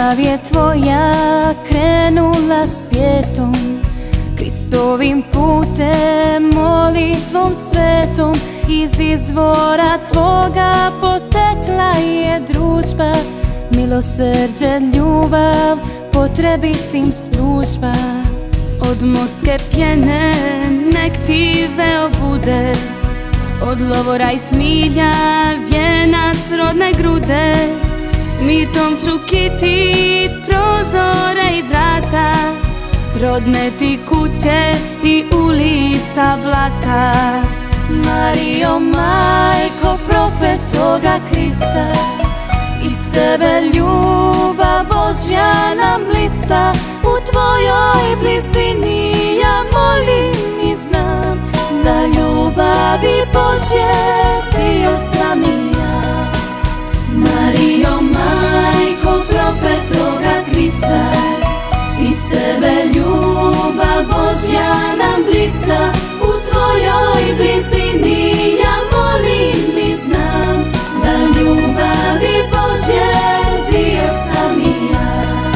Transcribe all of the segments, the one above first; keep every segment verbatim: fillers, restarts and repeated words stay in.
Ljubav je tvoja krenula svijetom, Kristovim putem, molitvom svetom. Iz izvora tvoga potekla je družba, milosrđe, ljubav, potrebitim služba. Od morske pjene nek ti veo bude, od lovora i smilja vijenac rodne grude. Mirtom ću kitit prozore i vrata, rodne ti kuće i ulica blata. Marijo, majko propetoga Krista, iz tebe ljubav Božja nam blista. U tvojoj blizini ja molim i znam da ljubavi Božje dio sam i ja. Marijo, majko propetoga Krista, iz tebe ljubav Božja nam blista. U tvojoj blizini ja molim i znam da ljubavi Božje dio sam i ja.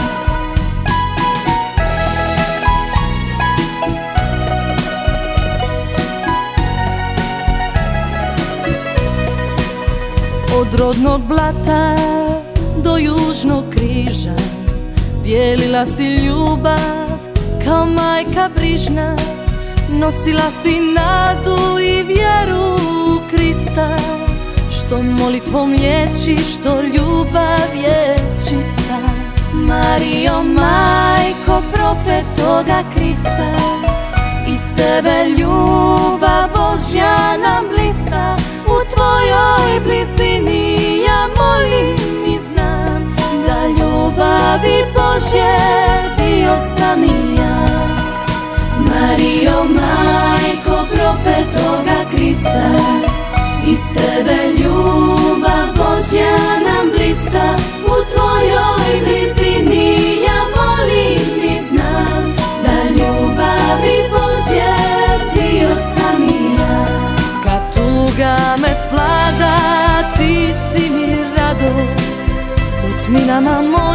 Od rodnog blata do južnog križa dijelila si ljubav kao majka brižna. Nosila si nadu i vjeru u Krista, što molitvom liječi, što ljubav je čista. Marijo, majko propetoga Krista, iz tebe ljubav Božja nam blista. U tvojoj blizini ja molim i znam da ljubavi Božje dio sam i ja. Marijo, majko propetoga Krista, iz tebe ljubav Božja nam blista. U tvojoj blizini ja molim i znam da ljubavi Božje dio sam i ja. Kad tuga me svlada, ti si mi radost, u tminama moj